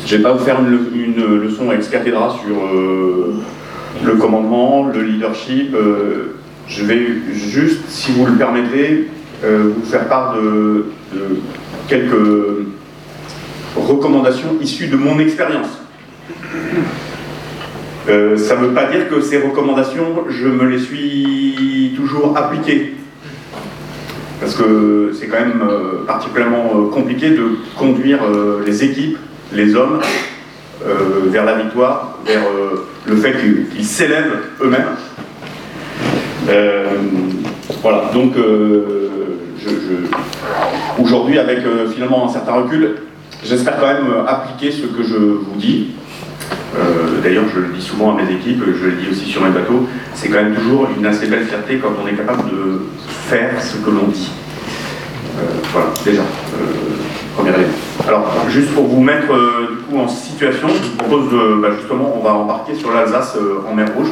Je ne vais pas vous faire une leçon ex cathedra sur le commandement, le leadership. Je vais juste, si vous le permettez, vous faire part de quelques recommandations issues de mon expérience. Ça ne veut pas dire que ces recommandations, je me les suis toujours appliquées. Parce que c'est quand même particulièrement compliqué de conduire les équipes, les hommes, vers la victoire, vers le fait qu'ils s'élèvent eux-mêmes. Voilà, donc aujourd'hui, avec finalement un certain recul, j'espère quand même appliquer ce que je vous dis. D'ailleurs, je le dis souvent à mes équipes, je le dis aussi sur mes bateaux, c'est quand même toujours une assez belle fierté quand on est capable de faire ce que l'on dit. Voilà, déjà, premier élément. Alors, juste pour vous mettre du coup en situation, je vous propose justement, on va embarquer sur l'Alsace en mer Rouge.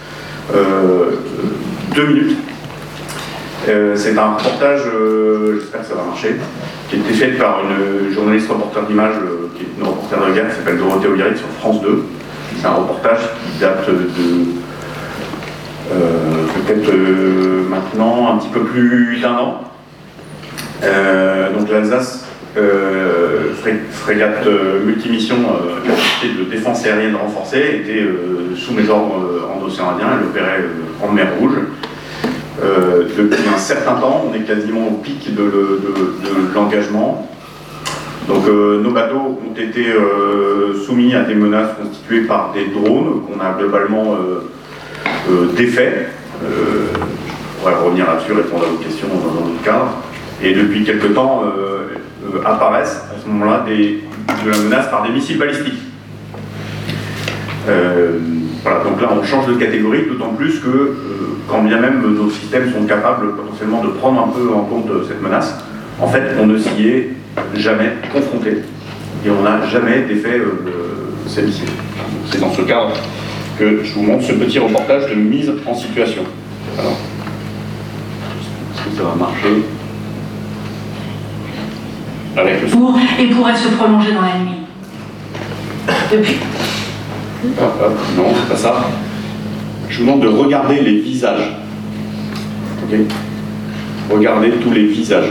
2 minutes. C'est un reportage, j'espère que ça va marcher, qui a été fait par une journaliste reporter d'image, qui est une reporter de guerre, qui s'appelle Dorothée Olyric sur France 2. C'est un reportage qui date de peut-être maintenant un petit peu plus d'1 an. Donc l'Alsace, frégate multimission, capacité de défense aérienne renforcée, était sous mes ordres en océan Indien. Elle opérait en mer Rouge. Depuis un certain temps, on est quasiment au pic de l'engagement. Donc nos bateaux ont été soumis à des menaces constituées par des drones qu'on a globalement défaits. On va revenir là-dessus, répondre à vos questions dans notre cadre. Et depuis quelque temps apparaissent à ce moment-là de la menace par des missiles balistiques. Voilà, donc là on change de catégorie, d'autant plus que quand bien même nos systèmes sont capables potentiellement de prendre un peu en compte cette menace, en fait on ne s'y est jamais confronté et on n'a jamais défait ces missiles. C'est dans ce cadre que je vous montre ce petit reportage de mise en situation. Alors, est-ce que ça va marcher avec le son et pourrait se prolonger dans la nuit. Depuis. Non, c'est pas ça. Je vous demande de regarder les visages. Ok ? Regardez tous les visages.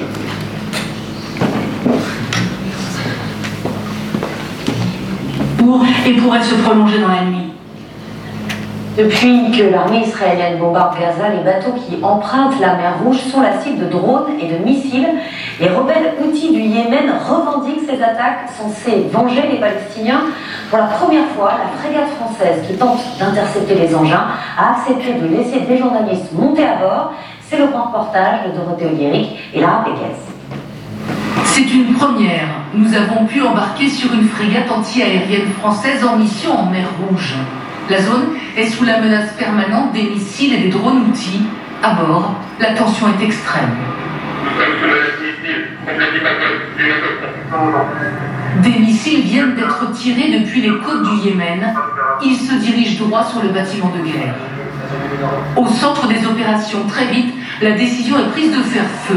Et pourrait se prolonger dans la nuit. Depuis que l'armée israélienne bombarde Gaza, les bateaux qui empruntent la mer Rouge sont la cible de drones et de missiles. Les rebelles houthis du Yémen revendiquent ces attaques censées venger les Palestiniens. Pour la première fois, la frégate française qui tente d'intercepter les engins a accepté de laisser des journalistes monter à bord. C'est le grand reportage de Dorothée Olyric et Lara Péquès. C'est une première. Nous avons pu embarquer sur une frégate anti-aérienne française en mission en mer Rouge. La zone est sous la menace permanente des missiles et des drones houthis. À bord, la tension est extrême. Des missiles viennent d'être tirés depuis les côtes du Yémen. Ils se dirigent droit sur le bâtiment de guerre. Au centre des opérations, très vite, la décision est prise de faire feu.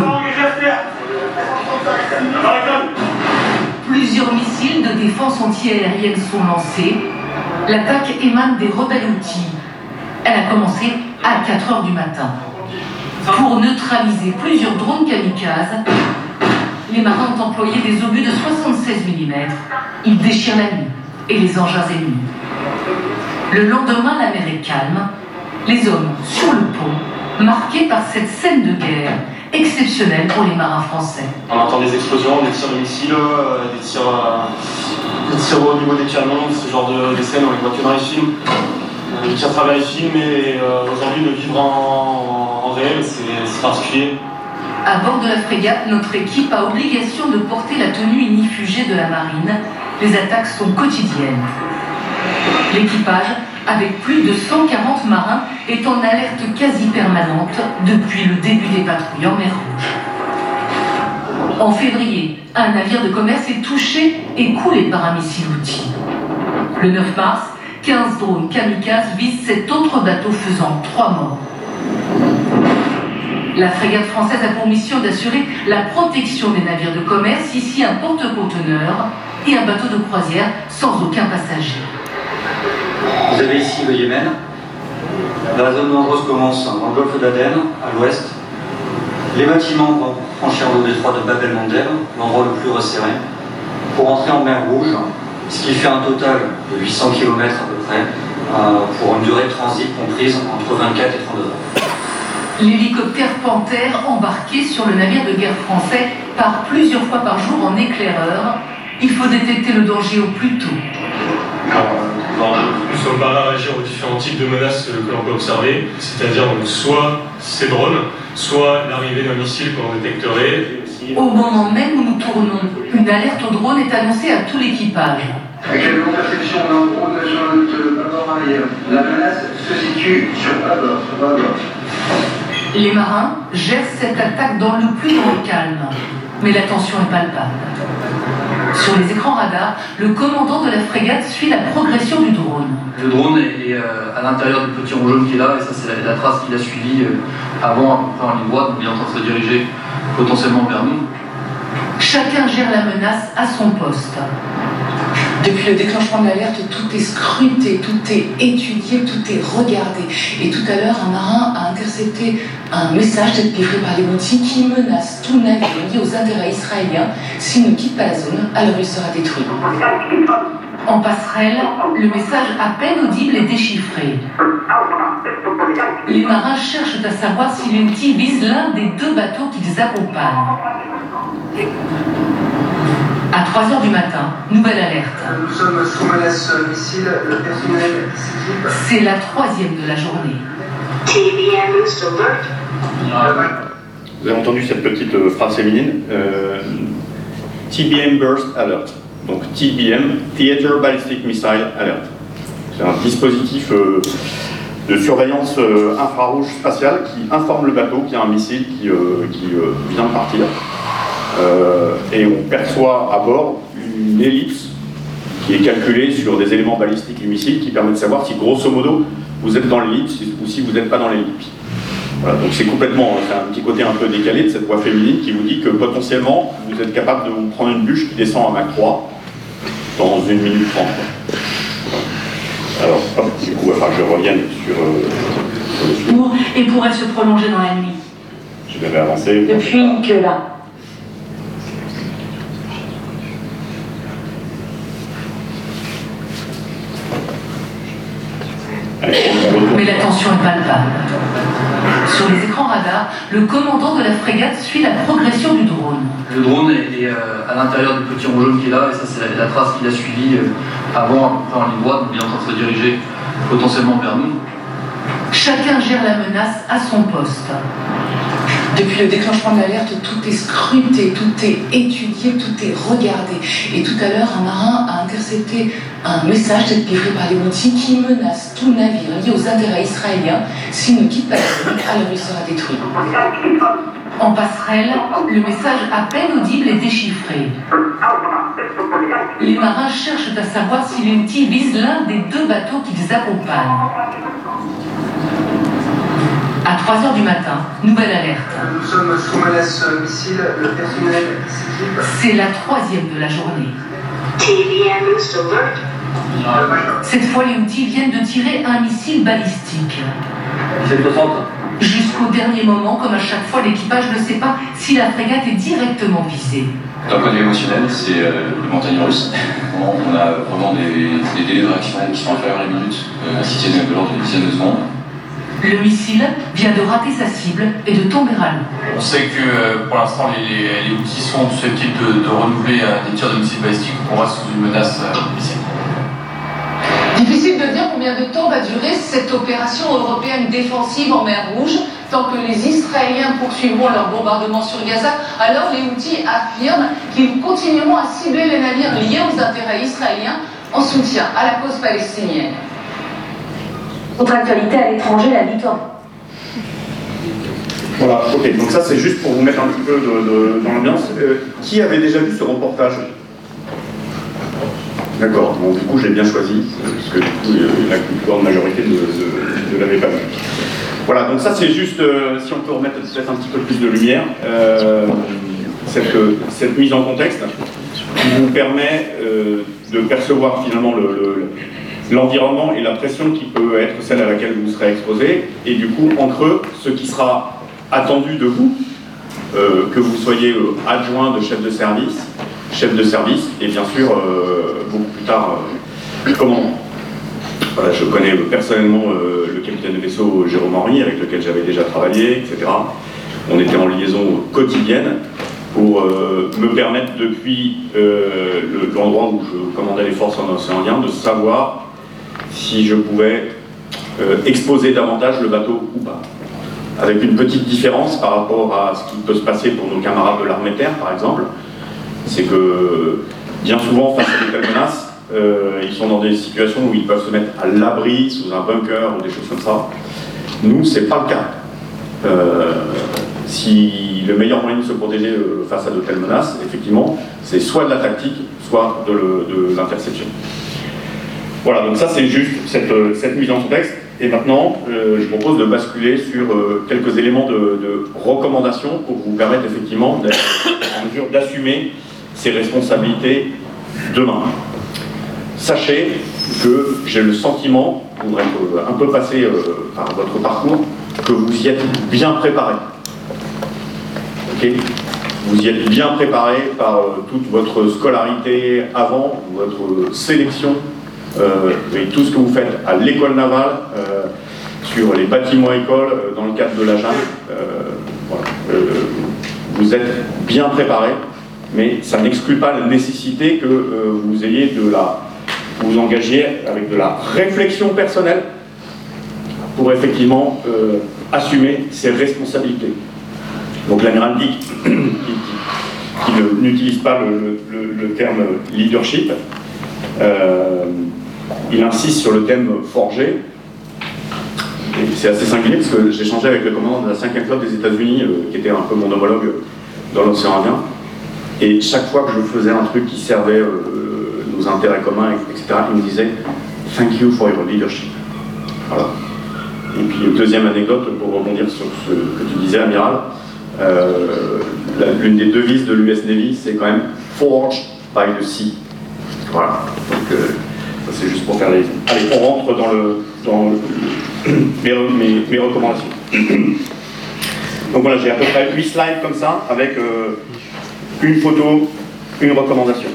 Plusieurs missiles de défense anti-aérienne sont lancés. L'attaque émane des rebelles houthis. Elle a commencé à 4h du matin. Pour neutraliser plusieurs drones kamikazes, les marins ont employé des obus de 76 mm. Ils déchirent la nuit et les engins ennemis. Le lendemain, la mer est calme. Les hommes sur le pont, marqués par cette scène de guerre exceptionnelle pour les marins français. On entend des explosions, des tirs de missiles, des tirs au niveau des canons, ce genre de scènes, on les voit que dans les films. Des tirs à travers les films, et aujourd'hui, le vivre en réel, c'est particulier. À bord de la frégate, notre équipe a obligation de porter la tenue inifugée de la marine. Les attaques sont quotidiennes. L'équipage, avec plus de 140 marins, est en alerte quasi permanente depuis le début des patrouilles en mer Rouge. En février, un navire de commerce est touché et coulé par un missile houthi. Le 9 mars, 15 drones kamikazes visent cet autre bateau faisant 3 morts. La frégate française a pour mission d'assurer la protection des navires de commerce, ici un porte-conteneurs. et un bateau de croisière sans aucun passager. Vous avez ici le Yémen. La zone dangereuse commence dans le golfe d'Aden, à l'ouest. Les bâtiments vont franchir le détroit de Bab el-Mandeb, l'endroit le plus resserré, pour entrer en mer Rouge, ce qui fait un total de 800 km à peu près, pour une durée de transit comprise entre 24 et 32 heures. L'hélicoptère Panthère embarqué sur le navire de guerre français part plusieurs fois par jour en éclaireur. Il faut détecter le danger au plus tôt. Nous sommes par là à réagir aux différents types de menaces que l'on peut observer, c'est-à-dire soit ces drones, soit l'arrivée d'un missile que l'on détecterait. Au moment même où nous tournons, une alerte au drone est annoncée à tout l'équipage. Actuellement, perception d'un drone sur la route bâbord arrière. La menace se situe sur bâbord. Les marins gèrent cette attaque dans le plus grand calme, mais la tension est palpable. Sur les écrans radars, le commandant de la frégate suit la progression du drone. Le drone est à l'intérieur du petit rond jaune qui est là, et ça c'est la trace qu'il a suivie avant, à peu près en ligne droite, donc il est en train de se diriger potentiellement vers nous. Chacun gère la menace à son poste. Depuis le déclenchement de l'alerte, tout est scruté, tout est étudié, tout est regardé. Et tout à l'heure, un marin a intercepté un message délivré par les Houthis qui menace tout navire lié aux intérêts israéliens. S'il ne quitte pas la zone, alors il sera détruit. En passerelle, le message à peine audible est déchiffré. Les marins cherchent à savoir si les Houthis visent l'un des deux bateaux qu'ils accompagnent. À 3h du matin, nouvelle alerte. Nous sommes sous menace missile, le personnel s'équipe. C'est la 3e de la journée. Vous avez entendu cette petite phrase féminine TBM Burst Alert. Donc TBM, Theater Ballistic Missile Alert. C'est un dispositif de surveillance infrarouge spatiale qui informe le bateau qu'il y a un missile qui vient de partir. Et on perçoit à bord une ellipse qui est calculée sur des éléments balistiques du missile qui permet de savoir si grosso modo vous êtes dans l'ellipse ou si vous n'êtes pas dans l'ellipse. Voilà, donc c'est complètement, c'est un petit côté un peu décalé de cette voix féminine qui vous dit que potentiellement vous êtes capable de vous prendre une bûche qui descend à Mach 3 dans 1 minute 30. Alors, hop, du coup, il va falloir que je revienne sur le sujet. Et pourrait se prolonger dans la nuit. Je vais avancer. Depuis que là. Mais la tension est palpable. Sur les écrans radars, le commandant de la frégate suit la progression du drone. Le drone est à l'intérieur du petit rond jaune qui est là, et ça c'est la trace qu'il a suivie avant, à peu près en ligne droite, donc il est en train de se diriger potentiellement vers nous. Chacun gère la menace à son poste. Depuis le déclenchement de l'alerte, tout est scruté, tout est étudié, tout est regardé. Et tout à l'heure, un marin a intercepté un message délivré par les Houthis qui menace tout navire lié aux intérêts israéliens. S'il ne quitte pas la zone, alors il sera détruit. En passerelle, le message à peine audible est déchiffré. Les marins cherchent à savoir si les Houthis visent l'un des deux bateaux qu'ils accompagnent. À 3h du matin, nouvelle alerte. Nous sommes sous menace missile, le personnel s'équipe. C'est la 3e de la journée. Cette fois, les Houthis viennent de tirer un missile balistique. C'est le centre. Jusqu'au dernier moment, comme à chaque fois, l'équipage ne sait pas si la frégate est directement visée. D'un point de vue émotionnel, c'est les montagnes russes. On a vraiment des délais de réaction qui sont inférieurs à la minute, si c'est de l'ordre d'une dizaine de secondes. Le missile vient de rater sa cible et de tomber à l'eau. On sait que pour l'instant les Houthis sont susceptibles de renouveler des tirs de missiles balistiques. On reste sous une menace missile. Difficile de dire combien de temps va durer cette opération européenne défensive en mer Rouge, tant que les Israéliens poursuivront leur bombardement sur Gaza. Alors les Houthis affirment qu'ils continueront à cibler les navires liés aux intérêts israéliens en soutien à la cause palestinienne. Autre actualité à l'étranger, la licorne. Voilà, ok, donc ça c'est juste pour vous mettre un petit peu dans l'ambiance. Qui avait déjà vu ce reportage? D'accord, bon, du coup j'ai bien choisi, parce que du coup la plus grande majorité ne l'avait pas vu. Voilà, donc ça c'est juste, si on peut remettre peut-être un petit peu plus de lumière, cette mise en contexte. qui vous permet de percevoir finalement l'environnement et la pression qui peut être celle à laquelle vous serez exposé, et du coup, en creux, ce qui sera attendu de vous, que vous soyez adjoint de chef de service, et bien sûr, beaucoup plus tard, commandant. Voilà, je connais personnellement le capitaine de vaisseau Jérôme Henry, avec lequel j'avais déjà travaillé, etc. On était en liaison quotidienne pour me permettre, depuis l'endroit où je commandais les forces en océan Indien, de savoir si je pouvais exposer davantage le bateau ou pas. Avec une petite différence par rapport à ce qui peut se passer pour nos camarades de l'armée de terre, par exemple, c'est que bien souvent, face à de telles menaces, ils sont dans des situations où ils peuvent se mettre à l'abri, sous un bunker ou des choses comme ça. Nous, c'est pas le cas. Si le meilleur moyen de se protéger face à de telles menaces, effectivement, c'est soit de la tactique, soit de l'interception. Voilà, donc ça c'est juste cette mise en contexte. Et maintenant, je vous propose de basculer sur quelques éléments de recommandation pour vous permettre effectivement d'être en mesure d'assumer ces responsabilités demain. Sachez que j'ai le sentiment, pour être un peu passé par votre parcours, que vous y êtes bien préparé. Okay, vous y êtes bien préparé par toute votre scolarité avant, votre sélection, et tout ce que vous faites à l'école navale, sur les bâtiments écoles, dans le cadre de la JAN. Voilà. Vous êtes bien préparé, mais ça n'exclut pas la nécessité que vous ayez vous engagiez avec de la réflexion personnelle pour effectivement assumer ses responsabilités. Donc l'amiral Dick, qui n'utilise pas le terme leadership, il insiste sur le thème forgé. Et c'est assez singulier parce que j'ai échangé avec le commandant de la 5e flotte des États-Unis, qui était un peu mon homologue dans l'océan Indien. Et chaque fois que je faisais un truc qui servait nos intérêts communs, etc., il me disait « Thank you for your leadership ». Voilà. Et puis, deuxième anecdote, pour rebondir sur ce que tu disais, amiral, l'une des devises de l'US Navy, c'est quand même « Forged by the sea ». Voilà. Donc, ça c'est juste pour faire les... Allez, on rentre dans mes recommandations. Donc voilà, j'ai à peu près 8 slides comme ça, avec une photo, une recommandation,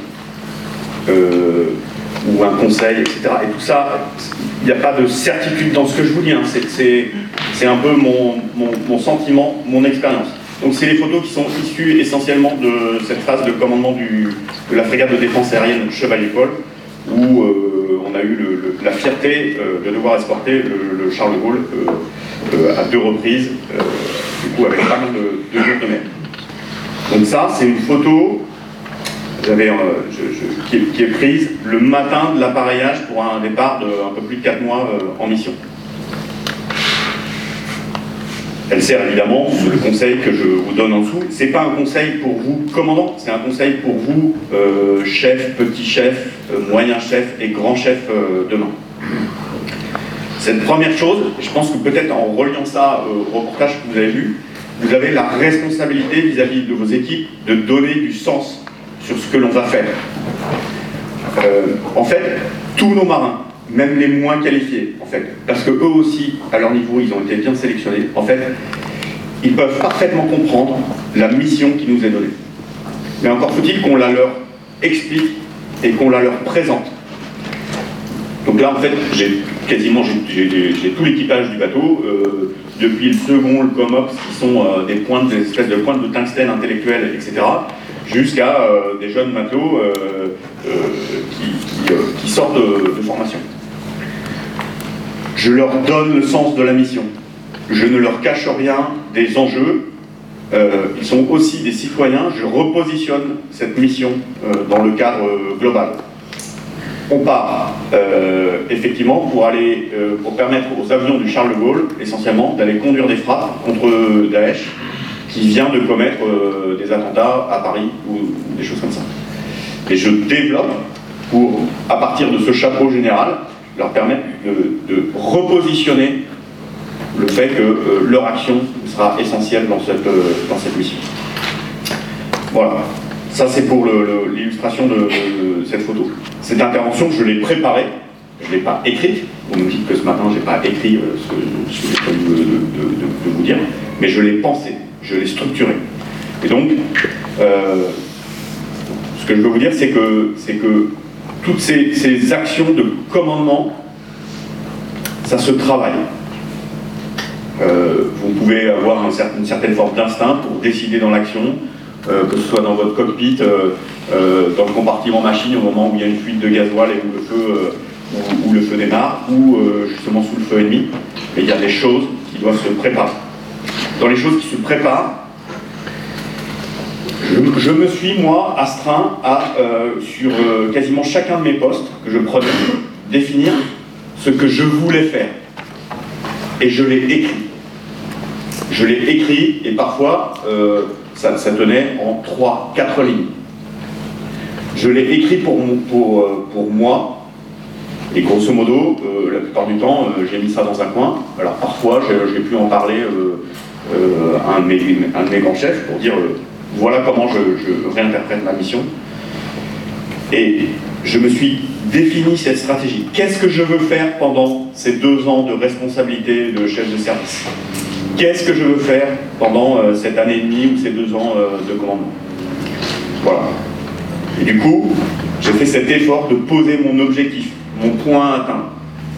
ou un conseil, etc. Et tout ça, il n'y a pas de certitude dans ce que je vous dis, hein. C'est un peu mon sentiment, mon expérience. Donc c'est les photos qui sont issues essentiellement de cette phase de commandement de la frégate de défense aérienne Chevalier-Paul, où on a eu la fierté de devoir escorter le Charles de Gaulle à 2 reprises, du coup avec pas mal de jours de mer. Donc ça, c'est une photo qui est prise le matin de l'appareillage pour un départ de un peu plus de 4 mois en mission. Elle sert évidemment, le conseil que je vous donne en dessous, c'est pas un conseil pour vous commandant, c'est un conseil pour vous chef, petit chef, moyen chef et grand chef demain. Cette première chose, je pense que peut-être en reliant ça au reportage que vous avez vu, vous avez la responsabilité vis-à-vis de vos équipes de donner du sens sur ce que l'on va faire. En fait, tous nos marins, même les moins qualifiés, en fait, parce que eux aussi, à leur niveau, ils ont été bien sélectionnés, en fait, ils peuvent parfaitement comprendre la mission qui nous est donnée. Mais encore faut-il qu'on la leur explique et qu'on la leur présente. Donc là, en fait, j'ai tout l'équipage du bateau, depuis le second, le comops, qui sont des espèces de pointes de tungstène intellectuelles, etc., jusqu'à des jeunes matelots qui sortent de formation. Je leur donne le sens de la mission. Je ne leur cache rien des enjeux. Ils sont aussi des citoyens. Je repositionne cette mission dans le cadre global. On part effectivement pour permettre aux avions du Charles de Gaulle, essentiellement, d'aller conduire des frappes contre Daesh, qui vient de commettre des attentats à Paris ou des choses comme ça. Et je développe pour, à partir de ce chapeau général, leur permettre de repositionner le fait que leur action sera essentielle dans cette mission. Voilà. Ça, c'est pour l'illustration de cette photo. Cette intervention, je l'ai préparée, je ne l'ai pas écrite. Vous me dites que ce matin, je n'ai pas écrit ce que j'ai prévu de vous dire, mais je l'ai pensée, je l'ai structurée. Et donc, ce que je veux vous dire, c'est que toutes ces actions de commandement, ça se travaille. Vous pouvez avoir une certaine forme d'instinct pour décider dans l'action, que ce soit dans votre cockpit, dans le compartiment machine au moment où il y a une fuite de gasoil et où le feu démarre, ou justement sous le feu ennemi. Et il y a des choses qui doivent se préparer. Dans les choses qui se préparent, je me suis, moi, astreint à, sur quasiment chacun de mes postes que je prenais, définir ce que je voulais faire. Et je l'ai écrit. Je l'ai écrit, et parfois, ça tenait en 3-4 lignes. Je l'ai écrit pour moi, et grosso modo, la plupart du temps, j'ai mis ça dans un coin. Alors parfois, j'ai pu en parler à un de mes grands chefs pour dire voilà comment je réinterprète ma mission. Et je me suis défini cette stratégie. Qu'est-ce que je veux faire pendant ces 2 ans de responsabilité de chef de service? Qu'est-ce que je veux faire pendant cette année et demie ou ces 2 ans de commandement? Voilà. Et du coup, j'ai fait cet effort de poser mon objectif, mon point à atteindre.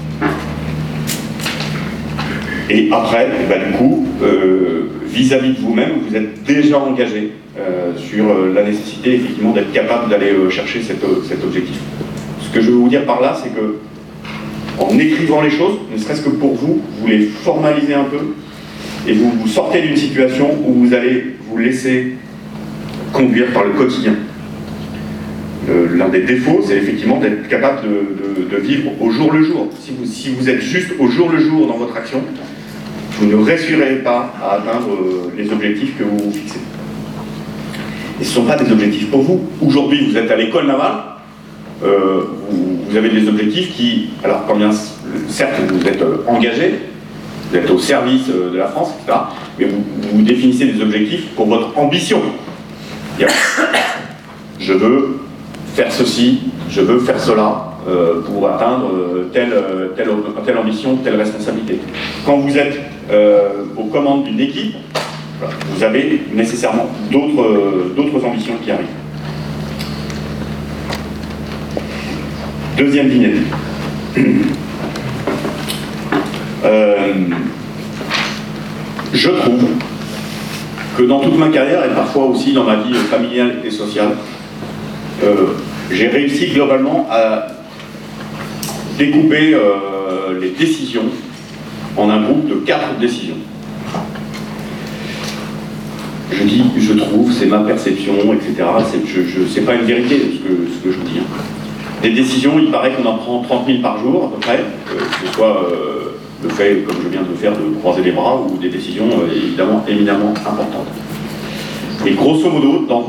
Et après, du coup, vis-à-vis de vous-même, vous êtes déjà engagé sur la nécessité, effectivement, d'être capable d'aller chercher cet objectif. Ce que je veux vous dire par là, c'est que, en écrivant les choses, ne serait-ce que pour vous, vous les formalisez un peu, et vous sortez d'une situation où vous allez vous laisser conduire par le quotidien. L'un des défauts, c'est effectivement d'être capable de vivre au jour le jour. Si vous êtes juste au jour le jour dans votre action, vous ne réussirez pas à atteindre les objectifs que vous vous fixez. Et ce ne sont pas des objectifs pour vous. Aujourd'hui, vous êtes à l'école navale, vous avez des objectifs qui, alors quand bien, certes, vous êtes engagé, vous êtes au service de la France, etc., mais vous définissez des objectifs pour votre ambition. Je veux faire ceci, je veux faire cela pour atteindre telle ambition, telle responsabilité. Quand vous êtes aux commandes d'une équipe, vous avez nécessairement d'autres ambitions qui arrivent. Deuxième vignette. Je trouve que dans toute ma carrière, et parfois aussi dans ma vie familiale et sociale, j'ai réussi globalement à découper les décisions en un groupe de 4 décisions. Je dis, je trouve, c'est ma perception, etc. C'est pas une vérité ce que je vous dis. Des décisions, il paraît qu'on en prend 30 000 par jour à peu près, que ce soit le fait, comme je viens de le faire, de croiser les bras, ou des décisions éminemment importantes. Et grosso modo, dans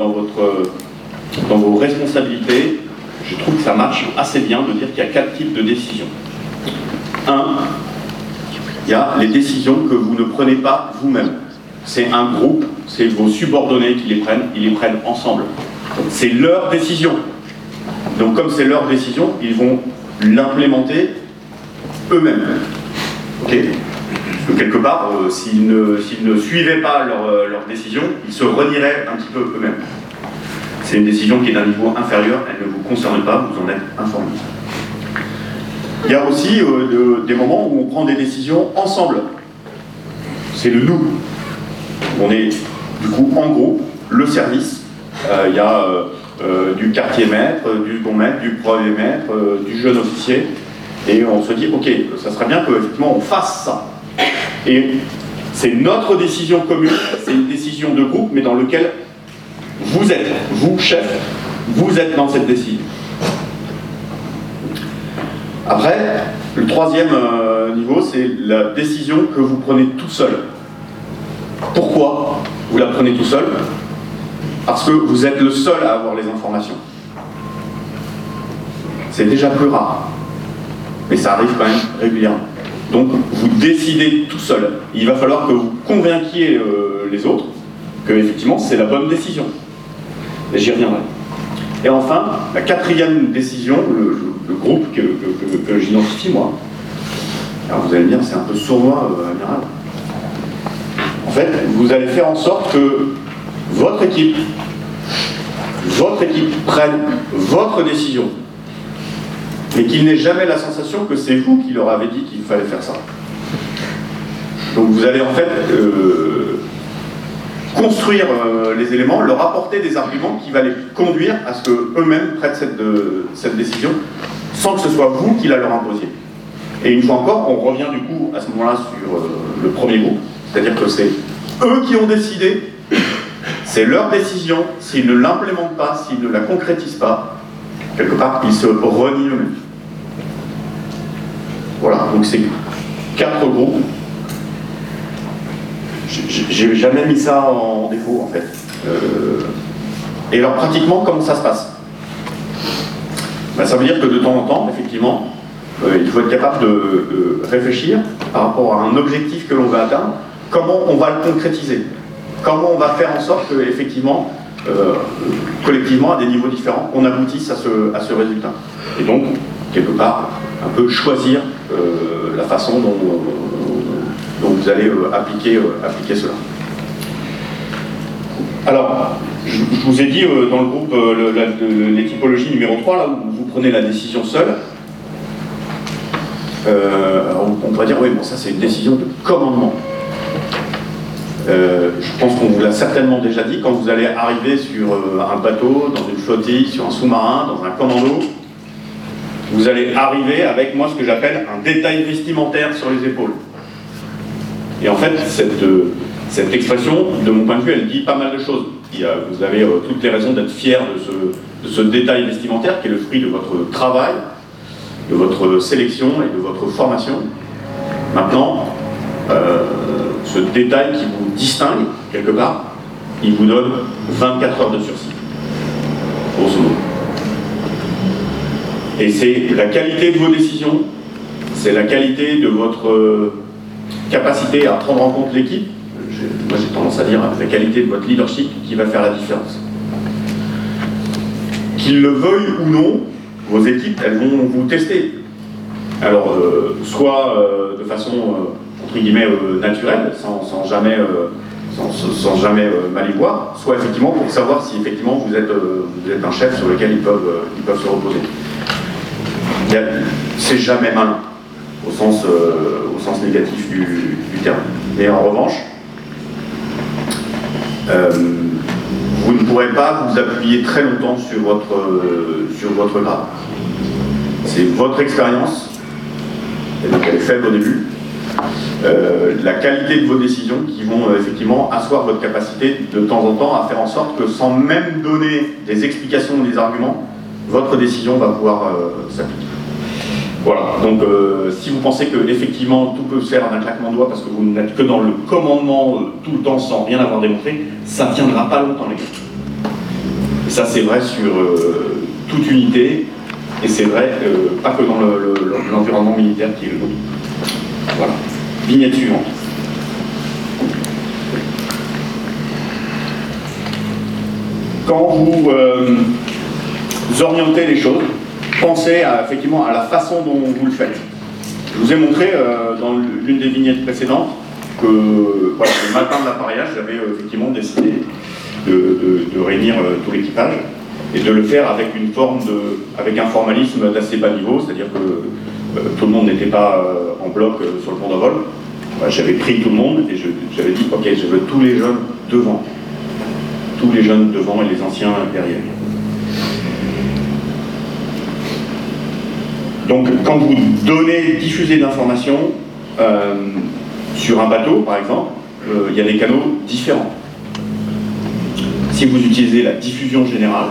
vos responsabilités, je trouve que ça marche assez bien de dire qu'il y a 4 types de décisions. 1, il y a les décisions que vous ne prenez pas vous-même. C'est un groupe, c'est vos subordonnés qui les prennent, ils les prennent ensemble. C'est leur décision. Donc comme c'est leur décision, ils vont l'implémenter eux-mêmes. Ok ? Parce que quelque part, s'ils ne suivaient pas leur décision, ils se renieraient un petit peu eux-mêmes. C'est une décision qui est d'un niveau inférieur, elle ne vous concerne pas, vous en êtes informé. Il y a aussi des moments où on prend des décisions ensemble. C'est le nous. On est du coup en groupe, le service. Il y a du quartier maître, du second maître, du premier maître, du jeune officier. Et on se dit, ok, ça serait bien qu'effectivement on fasse ça. Et c'est notre décision commune, c'est une décision de groupe, mais dans laquelle vous êtes, vous, chef, vous êtes dans cette décision. Après, le troisième niveau, c'est la décision que vous prenez tout seul. Pourquoi vous la prenez tout seul? Parce que vous êtes le seul à avoir les informations. C'est déjà plus rare, mais ça arrive quand même régulièrement. Donc vous décidez tout seul. Il va falloir que vous convainquiez les autres que effectivement c'est la bonne décision. Mais j'y reviendrai. Et enfin, la quatrième décision, le groupe que j'identifie moi. Alors vous allez me dire, c'est un peu sournois, amiral. En fait, vous allez faire en sorte que votre équipe prenne votre décision, mais qu'il n'ait jamais la sensation que c'est vous qui leur avez dit qu'il fallait faire ça. Donc vous allez en fait construire les éléments, leur apporter des arguments qui va les conduire à ce qu'eux-mêmes prennent cette décision, sans que ce soit vous qui la leur imposiez. Et une fois encore, on revient du coup à ce moment-là sur le premier groupe, c'est-à-dire que c'est eux qui ont décidé, c'est leur décision, s'ils ne l'implémentent pas, s'ils ne la concrétisent pas, quelque part, ils se renient eux-mêmes. Voilà, donc c'est 4 groupes. J'ai jamais mis ça en défaut, en fait. Et alors, pratiquement, comment ça se passe? Ben, ça veut dire que de temps en temps, effectivement, il faut être capable de réfléchir par rapport à un objectif que l'on veut atteindre, comment on va le concrétiser, comment on va faire en sorte que, effectivement, collectivement, à des niveaux différents, on aboutisse à ce résultat. Et donc, quelque part, un peu choisir la façon dont vous allez appliquer cela. Alors, je vous ai dit dans le groupe, les typologies numéro 3, là où vous prenez la décision seule, on pourrait dire, oui, bon, ça c'est une décision de commandement. Je pense qu'on vous l'a certainement déjà dit, quand vous allez arriver sur un bateau, dans une flottille, sur un sous-marin, dans un commando, vous allez arriver avec, moi, ce que j'appelle un détail vestimentaire sur les épaules. Et en fait, cette expression, de mon point de vue, elle dit pas mal de choses. Vous avez toutes les raisons d'être fiers de ce détail vestimentaire qui est le fruit de votre travail, de votre sélection et de votre formation. Maintenant, ce détail qui vous distingue, quelque part, il vous donne 24 heures de sursis, grosso modo. Et c'est la qualité de vos décisions, c'est la qualité de votre capacité à prendre en compte l'équipe, moi j'ai tendance à dire la qualité de votre leadership qui va faire la différence. Qu'ils le veuillent ou non, vos équipes, elles vont vous tester. Alors, soit de façon, entre guillemets, naturelle, sans jamais mal y voir, soit effectivement pour savoir si effectivement vous êtes un chef sur lequel ils peuvent se reposer. C'est jamais malin, au sens négatif du terme. Mais en revanche, vous ne pourrez pas vous appuyer très longtemps sur votre grade. C'est votre expérience, et donc elle est faible au début, la qualité de vos décisions qui vont effectivement asseoir votre capacité de temps en temps à faire en sorte que sans même donner des explications ou des arguments, votre décision va pouvoir s'appliquer. Voilà, donc si vous pensez que effectivement tout peut se faire d'un claquement de doigts parce que vous n'êtes que dans le commandement tout le temps sans rien avoir démontré, ça ne tiendra pas longtemps les gars. Et ça c'est vrai sur toute unité, et c'est vrai pas que dans l'environnement militaire qui est le nôtre. Voilà, vignette suivante. Quand vous orientez les choses, pensez effectivement à la façon dont vous le faites. Je vous ai montré dans l'une des vignettes précédentes que voilà, le matin de l'appareillage, j'avais effectivement décidé de réunir tout l'équipage et de le faire avec avec un formalisme d'assez bas niveau, c'est-à-dire que tout le monde n'était pas en bloc sur le pont d'envol. Voilà, j'avais pris tout le monde et j'avais dit ok, je veux tous les jeunes devant. Tous les jeunes devant et les anciens derrière. Donc, quand vous diffusez d'informations sur un bateau, par exemple, il y a des canaux différents. Si vous utilisez la diffusion générale,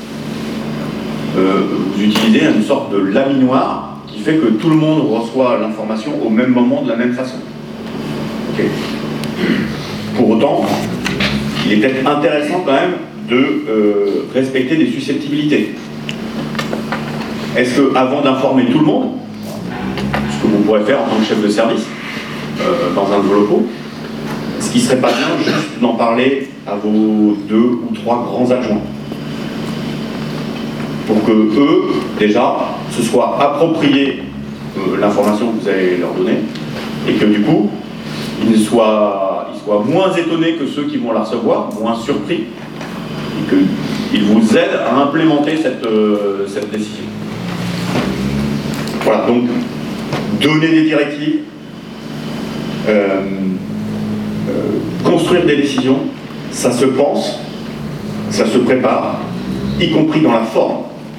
vous utilisez une sorte de laminoir qui fait que tout le monde reçoit l'information au même moment, de la même façon. Okay. Pour autant, il est peut-être intéressant quand même de respecter des susceptibilités. Est-ce qu'avant d'informer tout le monde, ce que vous pourrez faire en tant que chef de service, dans un de vos locaux, est-ce qu'il ne serait pas bien juste d'en parler à vos 2 ou 3 grands adjoints? pour que eux, déjà, se soient appropriés l'information que vous allez leur donner, et que du coup, ils soient moins étonnés que ceux qui vont la recevoir, moins surpris, et qu'ils vous aident à implémenter cette décision. Voilà, donc, donner des directives, construire des décisions, ça se pense, ça se prépare, y compris dans la forme.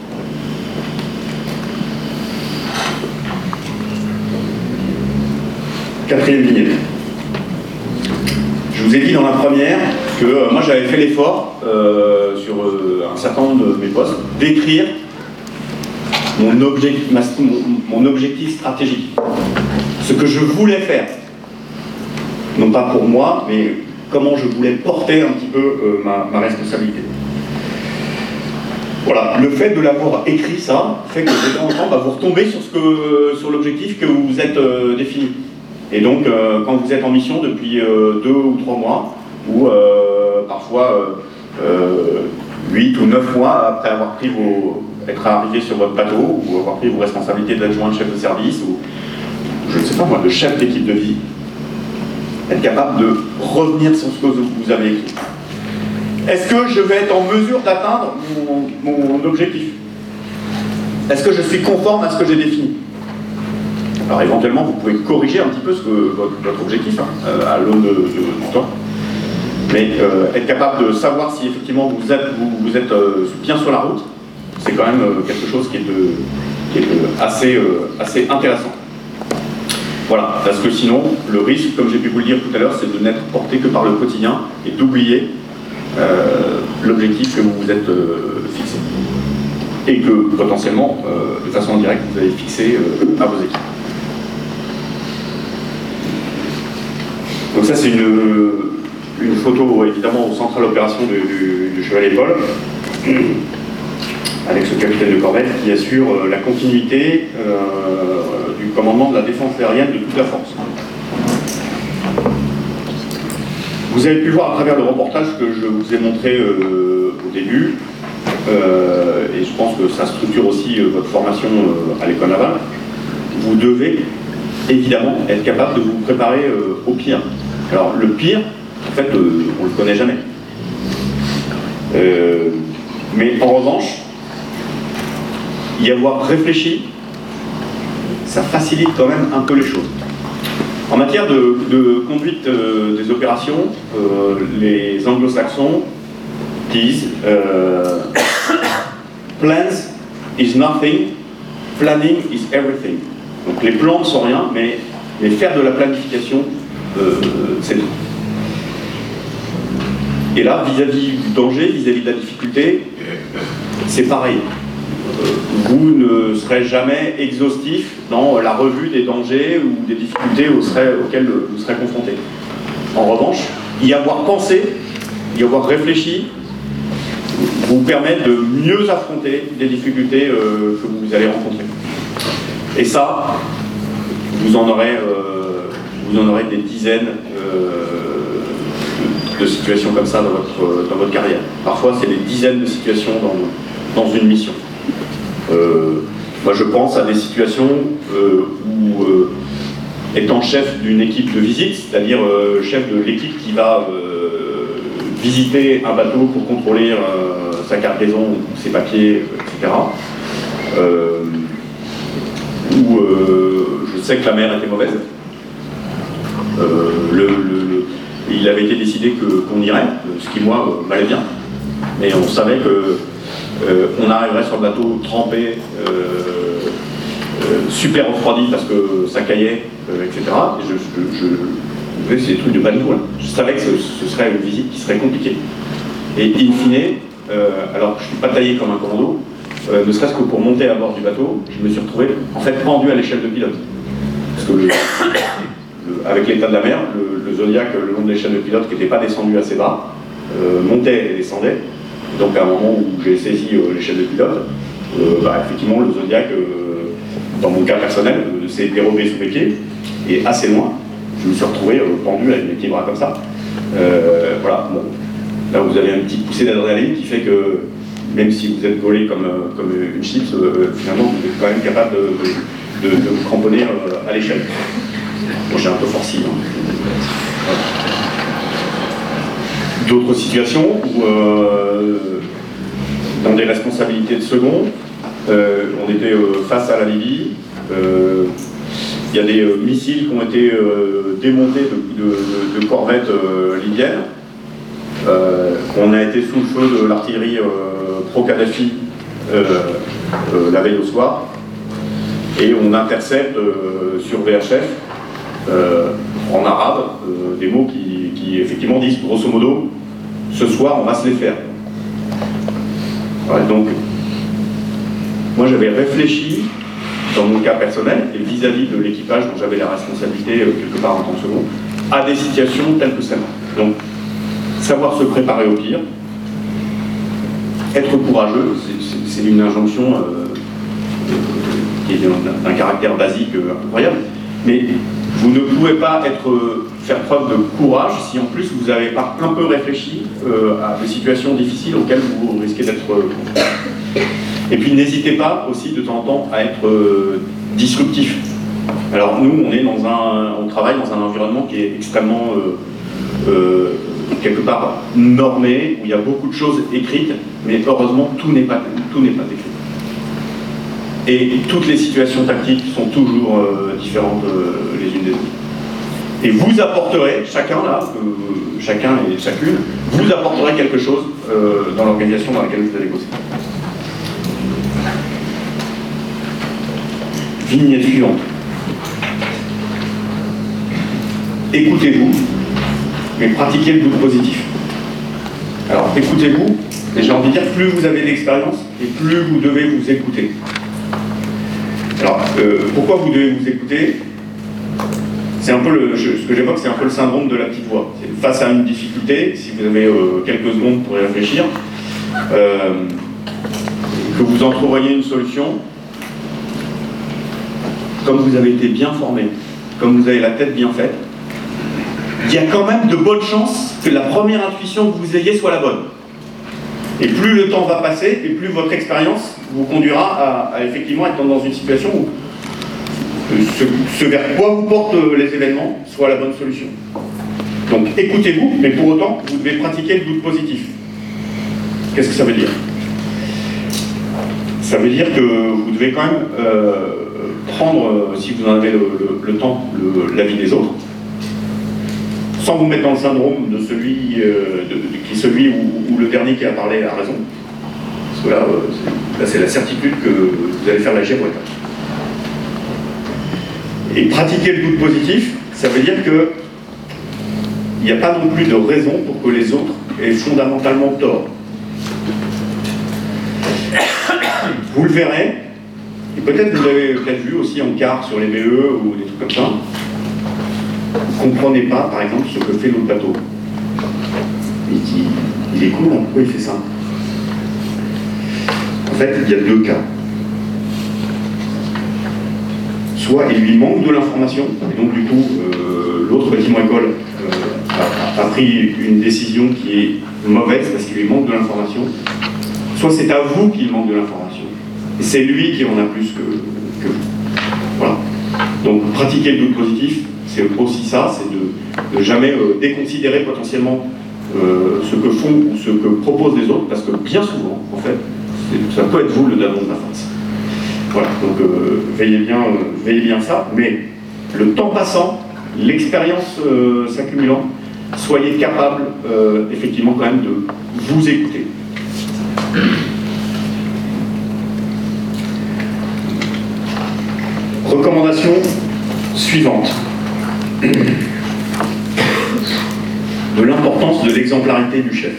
Quatrième vignette. Je vous ai dit dans la première que moi j'avais fait l'effort sur un certain nombre de mes postes d'écrire mon objectif stratégique. Ce que je voulais faire. Non pas pour moi, mais comment je voulais porter un petit peu ma responsabilité. Voilà, le fait de l'avoir écrit, ça, fait que de temps en temps, vous retombez sur l'objectif que vous vous êtes défini. Et donc, quand vous êtes en mission depuis 2 ou 3 mois, ou parfois 8 ou 9 mois après avoir être arrivé sur votre bateau, ou avoir pris vos responsabilités d'adjoint de chef de service, ou je ne sais pas moi, de chef d'équipe de vie, être capable de revenir sur ce que vous avez écrit. Est-ce que je vais être en mesure d'atteindre mon objectif? Est-ce que je suis conforme à ce que j'ai défini? Alors éventuellement, vous pouvez corriger un petit peu votre objectif à l'aune du temps. Mais être capable de savoir si effectivement vous êtes bien sur la route, c'est quand même quelque chose qui est assez intéressant. Voilà, parce que sinon, le risque, comme j'ai pu vous le dire tout à l'heure, c'est de n'être porté que par le quotidien et d'oublier l'objectif que vous vous êtes fixé. Et que, potentiellement, de façon indirecte, vous avez fixé à vos équipes. Donc ça, c'est une photo, évidemment, au central opération du Chevalier Paul, avec ce capitaine de corvette qui assure la continuité du commandement de la défense aérienne de toute la France. Vous avez pu voir à travers le reportage que je vous ai montré au début, et je pense que ça structure aussi votre formation à l'école navale. Vous devez évidemment être capable de vous préparer au pire. Alors le pire, en fait, on ne le connaît jamais. Mais en revanche, y avoir réfléchi, ça facilite quand même un peu les choses. En matière de conduite des opérations, les anglo-saxons disent plans is nothing, planning is everything. Donc les plans ne sont rien, mais faire de la planification, c'est tout. Et là, vis-à-vis du danger, vis-à-vis de la difficulté, c'est pareil. Vous ne serez jamais exhaustif dans la revue des dangers ou des difficultés auxquelles vous serez confronté. En revanche, y avoir pensé, y avoir réfléchi, vous permet de mieux affronter des difficultés que vous allez rencontrer. Et ça, vous en aurez des dizaines de situations comme ça dans votre carrière. Parfois, c'est des dizaines de situations dans une mission. Moi, je pense à des situations où, étant chef d'une équipe de visite, c'est-à-dire chef de l'équipe qui va visiter un bateau pour contrôler sa cargaison, ses papiers, etc., où je sais que la mer était mauvaise. Il avait été décidé qu'on irait, ce qui, moi, m'allait bien. Mais on savait que on arriverait sur le bateau trempé, super refroidi parce que ça caillait, etc. Et c'est des trucs de bateau. Je savais que ce serait une visite qui serait compliquée. Et in fine, alors que je ne suis pas taillé comme un commando, ne serait-ce que pour monter à bord du bateau, je me suis retrouvé en fait pendu à l'échelle de pilote. Parce que avec l'état de la mer, le Zodiac, le long de l'échelle de pilote qui n'était pas descendu assez bas, montait et descendait. Donc à un moment où j'ai saisi l'échelle de pilote, effectivement le Zodiac, dans mon cas personnel, s'est dérobé sous mes pieds, et assez loin. Je me suis retrouvé pendu avec mes petits bras comme ça. Voilà, bon. Là vous avez une petite poussée d'adrénaline qui fait que même si vous êtes gaulé comme une chips, finalement vous êtes quand même capable de vous cramponner à l'échelle. Bon, j'ai un peu forci. Hein. D'autres situations où, dans des responsabilités de second, on était face à la Libye. Il y a des missiles qui ont été démontés de corvettes libyennes. On a été sous le feu de l'artillerie pro-Kadhafi la veille au soir. Et on intercepte sur VHF, en arabe, des mots qui effectivement disent grosso modo, ce soir on va se les faire. Ouais, donc, moi j'avais réfléchi, dans mon cas personnel, et vis-à-vis de l'équipage dont j'avais la responsabilité quelque part en tant que second, à des situations telles que celle-là. Donc, savoir se préparer au pire, être courageux, c'est une injonction qui est d'un caractère basique incroyable, mais vous ne pouvez pas faire preuve de courage si en plus vous n'avez pas un peu réfléchi à des situations difficiles auxquelles vous risquez d'être confronté. Et puis n'hésitez pas aussi de temps en temps à être disruptif. Alors nous, on travaille dans un environnement qui est extrêmement quelque part normé, où il y a beaucoup de choses écrites, mais heureusement tout n'est pas écrit. Et toutes les situations tactiques sont toujours différentes les unes des autres. Et vous apporterez, chacun et chacune, vous apporterez quelque chose dans l'organisation dans laquelle vous allez bosser. Vignette suivante. Écoutez-vous, mais pratiquez le doute positif. Alors écoutez-vous, et j'ai envie de dire, plus vous avez d'expérience, et plus vous devez vous écouter. Alors, pourquoi vous devez vous écouter? C'est un peu ce que j'évoque, c'est un peu le syndrome de la petite voix. Face à une difficulté, si vous avez quelques secondes pour y réfléchir, que vous entrevoyez une solution, comme vous avez été bien formé, comme vous avez la tête bien faite, il y a quand même de bonnes chances que la première intuition que vous ayez soit la bonne. Et plus le temps va passer, et plus votre expérience vous conduira à effectivement être dans une situation où ce vers quoi vous portent les événements soit la bonne solution. Donc écoutez-vous, mais pour autant, vous devez pratiquer le doute positif. Qu'est-ce que ça veut dire? Ça veut dire que vous devez quand même prendre, si vous en avez le temps, l'avis des autres, sans vous mettre dans le syndrome de celui qui est celui où le dernier qui a parlé a raison. Parce que là c'est la certitude que vous allez faire la girouette. Et pratiquer le doute positif, ça veut dire que il n'y a pas non plus de raison pour que les autres aient fondamentalement tort. Vous le verrez, et peut-être vous l'avez vu aussi en quart sur les BE ou des trucs comme ça. Vous ne comprenez pas, par exemple, ce que fait l'autre bateau. Il est cool, hein, pourquoi il fait ça? En fait, il y a deux cas. Soit il lui manque de l'information, et donc du coup, l'autre bâtiment école a pris une décision qui est mauvaise parce qu'il lui manque de l'information. Soit c'est à vous qu'il manque de l'information. Et c'est lui qui en a plus que vous. Voilà. Donc pratiquer le doute positif, c'est aussi ça, c'est de jamais déconsidérer potentiellement ce que font ou ce que proposent les autres, parce que bien souvent, en fait, ça peut être vous le danon de la face. Voilà, donc veillez bien ça, mais le temps passant, l'expérience s'accumulant, soyez capable effectivement quand même de vous écouter. Recommandation suivante. De l'importance de l'exemplarité du chef.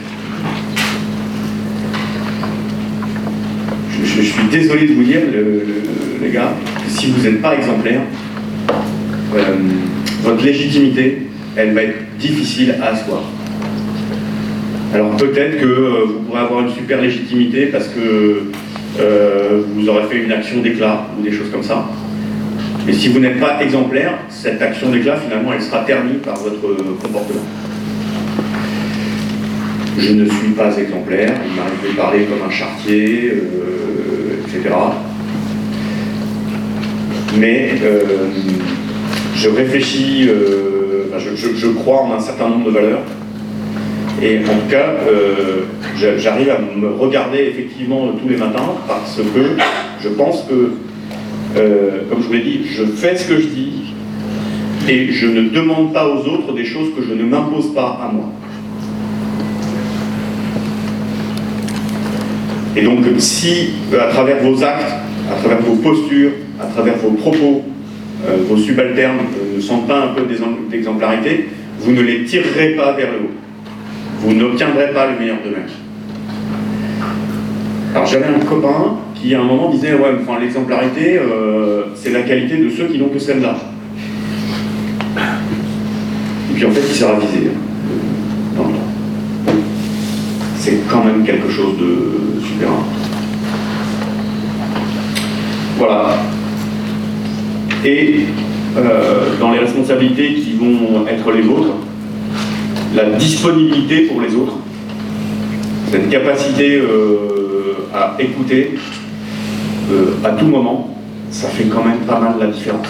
Je suis désolé de vous dire, les gars, que si vous n'êtes pas exemplaire, votre légitimité, elle va être difficile à asseoir. Alors peut-être que vous pourrez avoir une super légitimité parce que vous aurez fait une action d'éclat ou des choses comme ça. Mais si vous n'êtes pas exemplaire, cette action d'éclat, finalement, elle sera ternie par votre comportement. je ne suis pas exemplaire, il m'arrive de parler comme un charretier, etc. Mais je réfléchis, je crois en un certain nombre de valeurs, et en tout cas, j'arrive à me regarder effectivement tous les matins, parce que je pense que, comme je vous l'ai dit, je fais ce que je dis, et je ne demande pas aux autres des choses que je ne m'impose pas à moi. Et donc, si à travers vos actes, à travers vos postures, à travers vos propos, vos subalternes ne sentent pas un peu d'exemplarité, vous ne les tirerez pas vers le haut. Vous n'obtiendrez pas le meilleur d'eux-mêmes. Alors j'avais un copain qui à un moment disait ouais, enfin, l'exemplarité, c'est la qualité de ceux qui n'ont que celle-là. Et puis en fait, il s'est ravisé dans le temps. C'est quand même quelque chose de super. Voilà. Et dans les responsabilités qui vont être les vôtres, la disponibilité pour les autres, cette capacité à écouter à tout moment, ça fait quand même pas mal la différence.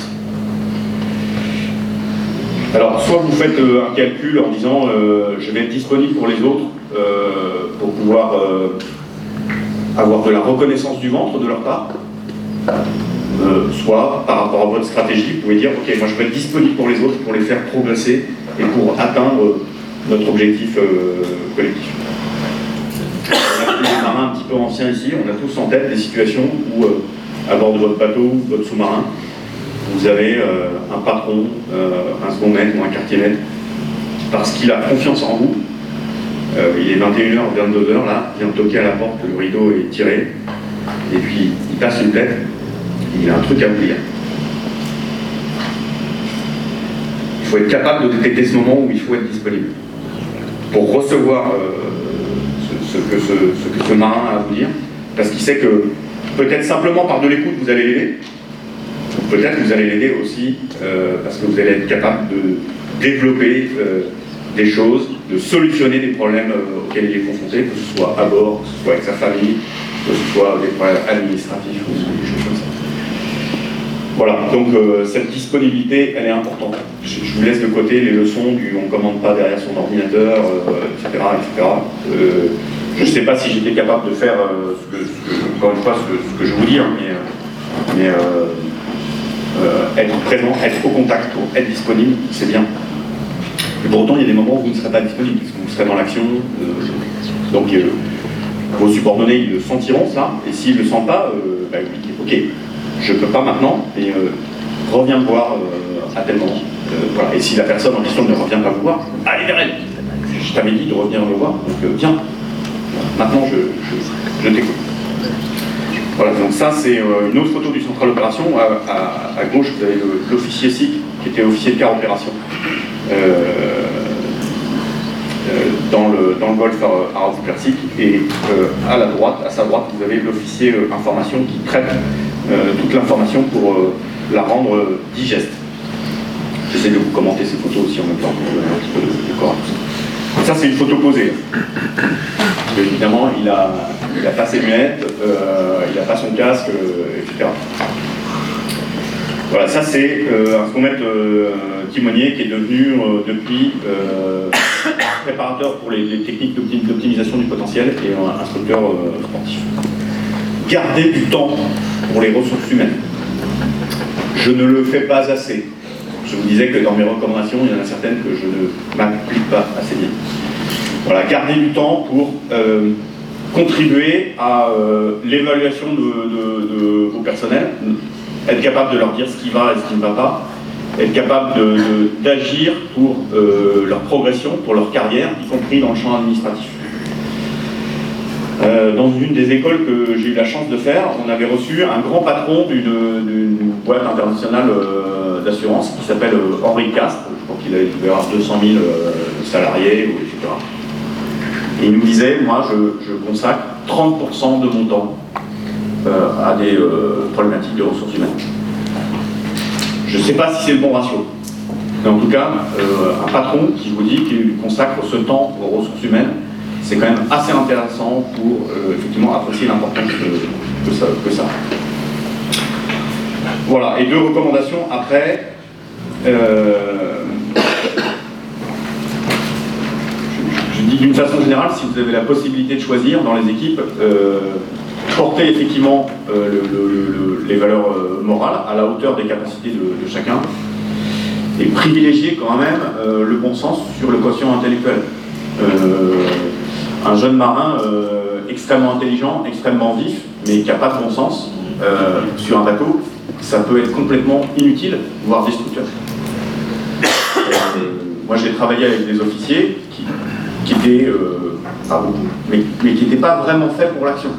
Alors, soit vous faites un calcul en disant je vais être disponible pour les autres pour pouvoir avoir de la reconnaissance du ventre de leur part, soit par rapport à votre stratégie, vous pouvez dire ok, moi je vais être disponible pour les autres, pour les faire progresser et pour atteindre notre objectif collectif. On a tous des marins un petit peu anciens ici, on a tous en tête des situations où, à bord de votre bateau ou de votre sous-marin, vous avez un patron, un second maître ou un quartier maître, parce qu'il a confiance en vous. Il est 21h, 22h, là, il vient de toquer à la porte, le rideau est tiré, et puis il passe une tête, et il a un truc à vous dire. Il faut être capable de détecter ce moment où il faut être disponible pour recevoir ce que ce marin a à vous dire, parce qu'il sait que peut-être simplement par de l'écoute vous allez l'aider, peut-être que vous allez l'aider aussi parce que vous allez être capable de développer des choses, de solutionner des problèmes auxquels il est confronté, que ce soit à bord, que ce soit avec sa famille, que ce soit des problèmes administratifs ou des choses comme ça. Voilà, donc cette disponibilité, elle est importante. Je vous laisse de côté les leçons du on ne commande pas derrière son ordinateur, etc. etc. Je ne sais pas si j'étais capable de faire, encore une fois, ce que je vous dis, hein, mais être présent, être au contact, pour être disponible, c'est bien. Et pour autant, il y a des moments où vous ne serez pas disponible, parce que vous serez dans l'action. Donc vos subordonnés, ils le sentiront, ça, et s'ils ne le sentent pas, bah, vous dites, ok, je ne peux pas maintenant, et reviens me voir à tel moment. Voilà. Et si la personne en question ne revient pas vous voir, allez vers elle. Je t'avais dit de revenir me voir, donc viens. Maintenant, je t'écoute. Voilà, donc ça c'est une autre photo du central opération. À gauche, vous avez l'officier SIC, qui était officier de quart opération dans le golfe arabo-persique, et à sa droite, vous avez l'officier information qui traite toute l'information pour la rendre digeste. J'essaie de vous commenter ces photos aussi en même temps pour donner un petit peu de corps. Ça c'est une photo posée. Évidemment, il a pas ses lunettes, il n'a pas son casque, etc. Voilà, ça c'est un second maître timonier qui est devenu depuis préparateur pour les techniques d'optimisation du potentiel et un instructeur sportif. Gardez du temps pour les ressources humaines. Je ne le fais pas assez. Je vous disais que dans mes recommandations, il y en a certaines que je ne m'applique pas assez bien. Voilà, gardez du temps pour contribuer à l'évaluation de vos personnels, être capable de leur dire ce qui va et ce qui ne va pas, être capable d'agir pour leur progression, pour leur carrière, y compris dans le champ administratif. Dans une des écoles que j'ai eu la chance de faire, on avait reçu un grand patron d'une boîte internationale d'assurance qui s'appelle Henri Castres. Je crois qu'il devait avoir 200 000 salariés, etc. Et il nous disait, moi je consacre 30% de mon temps à des problématiques de ressources humaines. Je ne sais pas si c'est le bon ratio, mais en tout cas, un patron qui vous dit qu'il consacre ce temps aux ressources humaines, c'est quand même assez intéressant pour effectivement apprécier l'importance que ça a. Voilà, et 2 recommandations après. Je dis d'une façon générale, si vous avez la possibilité de choisir dans les équipes, porter effectivement les valeurs morales à la hauteur des capacités de chacun, et privilégier quand même le bon sens sur le quotient intellectuel. Un jeune marin extrêmement intelligent, extrêmement vif, mais qui n'a pas de bon sens sur un bateau, ça peut être complètement inutile, voire destructeur. Moi j'ai travaillé avec des officiers qui étaient, pas beaucoup, mais qui n'étaient pas vraiment faits pour l'action.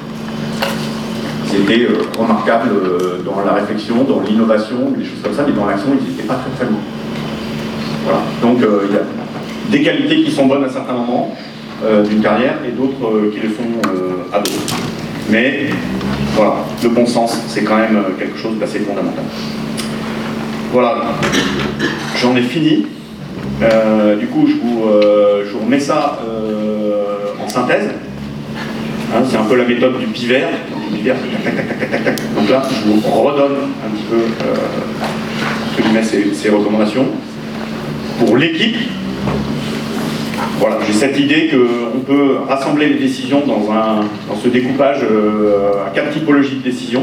Ils étaient remarquables dans la réflexion, dans l'innovation, des choses comme ça, mais dans l'action ils n'étaient pas très bons. Voilà. Donc il y a des qualités qui sont bonnes à certains moments d'une carrière et d'autres qui le sont à d'autres. Mais voilà, le bon sens, c'est quand même quelque chose d'assez fondamental. Voilà, j'en ai fini. Du coup, je vous remets ça en synthèse. Hein, c'est un peu la méthode du pivert. Donc là, je vous redonne un petit peu ces recommandations. Pour l'équipe, voilà, j'ai cette idée qu'on peut rassembler les décisions dans ce découpage à 4 typologies de décisions.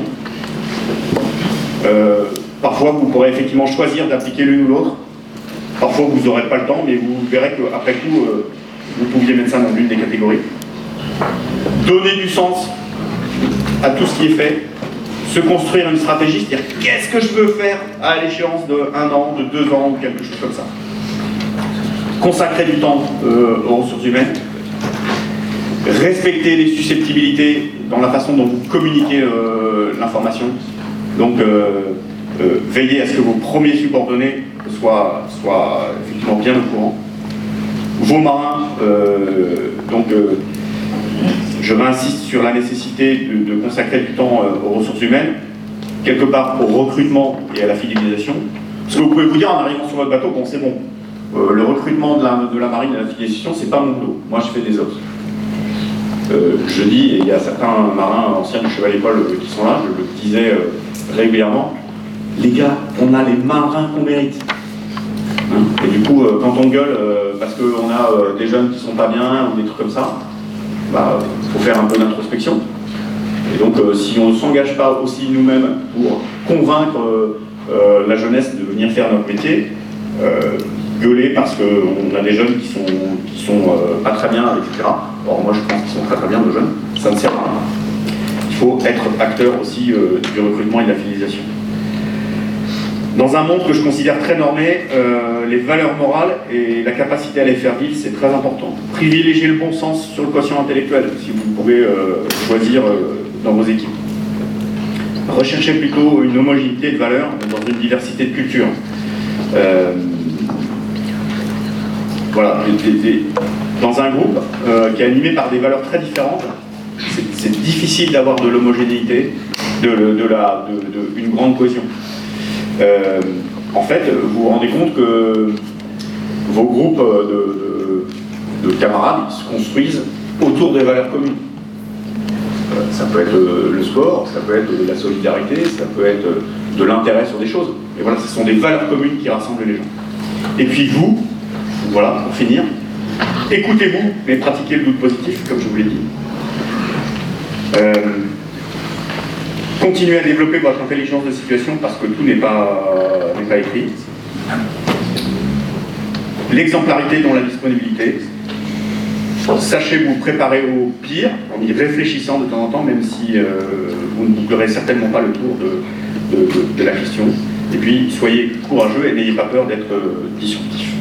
Parfois, vous pourrez effectivement choisir d'appliquer l'une ou l'autre. Parfois, vous n'aurez pas le temps, mais vous verrez qu'après coup, vous pouviez mettre ça dans l'une des catégories. Donner du sens à tout ce qui est fait. Se construire une stratégie, c'est-à-dire qu'est-ce que je veux faire à l'échéance de 1 an, de 2 ans, ou quelque chose comme ça. Consacrer du temps aux ressources humaines. Respecter les susceptibilités dans la façon dont vous communiquez l'information. Donc, veillez à ce que vos premiers subordonnés soient effectivement bien au courant. Vos marins, je réinsiste sur la nécessité de consacrer du temps aux ressources humaines, quelque part au recrutement et à la fidélisation. Parce que vous pouvez vous dire en arrivant sur votre bateau, bon c'est bon, le recrutement de la marine et la fidélisation, c'est pas mon boulot. Moi je fais des autres. Je dis, et il y a certains marins anciens du Chevalier Paul qui sont là, je le disais régulièrement, les gars, on a les marins qu'on mérite. Hein, et du coup, quand on gueule parce qu'on a des jeunes qui sont pas bien ou des trucs comme ça, bah, faut faire un peu d'introspection. Et donc, si on ne s'engage pas aussi nous-mêmes pour convaincre la jeunesse de venir faire notre métier, gueuler parce qu'on a des jeunes qui sont pas très bien, etc. Or, moi, je pense qu'ils sont très très bien, nos jeunes. Ça ne sert à rien. Il faut être acteur aussi du recrutement et de la fidélisation. Dans un monde que je considère très normé, les valeurs morales et la capacité à les faire vivre, c'est très important. Privilégiez le bon sens sur le quotient intellectuel, si vous pouvez choisir dans vos équipes. Recherchez plutôt une homogénéité de valeurs dans une diversité de cultures. Voilà, dans un groupe qui est animé par des valeurs très différentes, c'est difficile d'avoir de l'homogénéité, une grande cohésion. En fait, vous vous rendez compte que vos groupes de camarades se construisent autour des valeurs communes. Ça peut être le sport, ça peut être la solidarité, ça peut être de l'intérêt sur des choses. Et voilà, ce sont des valeurs communes qui rassemblent les gens. Et puis vous, voilà, pour finir, écoutez-vous, mais pratiquez le doute positif, comme je vous l'ai dit. Continuez à développer votre intelligence de situation parce que tout n'est pas écrit. L'exemplarité dans la disponibilité. Sachez vous préparer au pire en y réfléchissant de temps en temps, même si vous ne bouclerez certainement pas le tour de la question. Et puis, soyez courageux et n'ayez pas peur d'être disruptif.